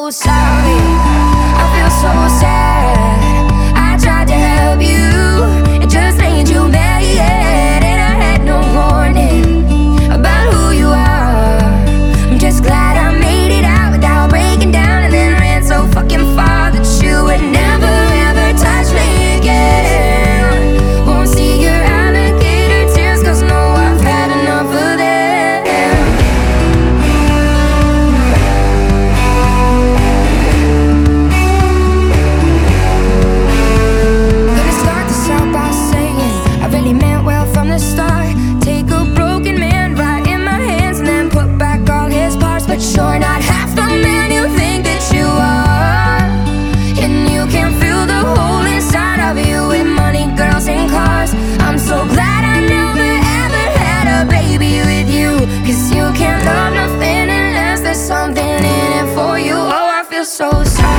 so sorry. I feel so sad. I tried to help you, it just made you mad, and I had no warning about who you are. I'm just glad I made it out without breaking down, and then ran so fucking far that you would never ever touch me again. Won't see your alligator tears, 'cause no, I've had enough of them. Gonna start this out by saying I really meant well from the start. Take a broken man right in my hands and then put back all his parts, but you're not half the man you think that you are. And you can fill the hole inside of you with money, girls, and cars. I'm so glad I never ever had a baby with you, 'cause you can't love nothing unless there's something in it for you. Oh, I feel so sorry.